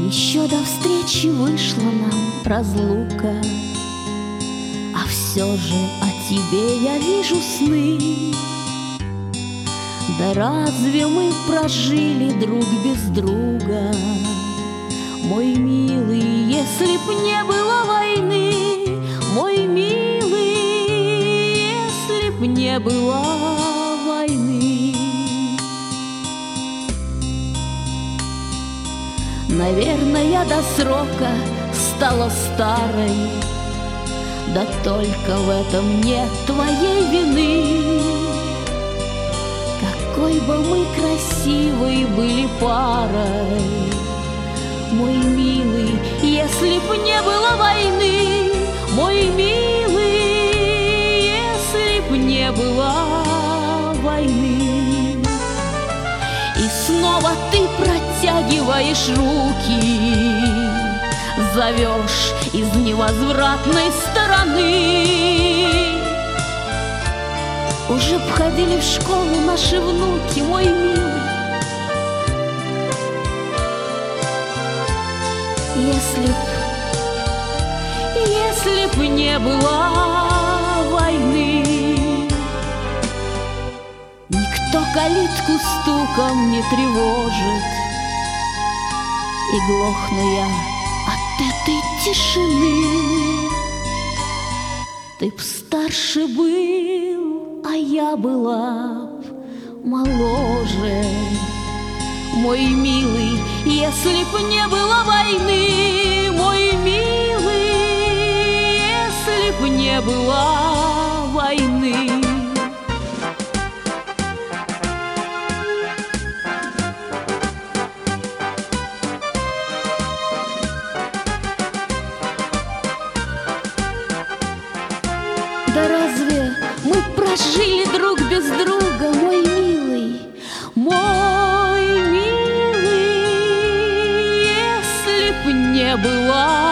Еще до встречи вышла нам разлука, а все же о тебе я вижу сны. Да разве мы прожили друг без друга, мой милый, если б не было войны, мой милый, если б не было войны. Наверное, я до срока стала старой, да только в этом нет твоей вины. Какой бы мы красивой были парой, мой милый, если б не было войны, мой милый, если б не было войны. И снова ты протягиваешь руки, зовешь из невозвратной стороны. Уже б ходили в школу наши внуки, мой милый, если б не было войны. Никто калитку стуком не тревожит, и глохну я от этой тишины. Ты б старше был, а я была б моложе, мой милый, если б не было войны, мой милый, если б не было войны. Да разве мы прожили друг без друга, мой милый, мой милый, если б не было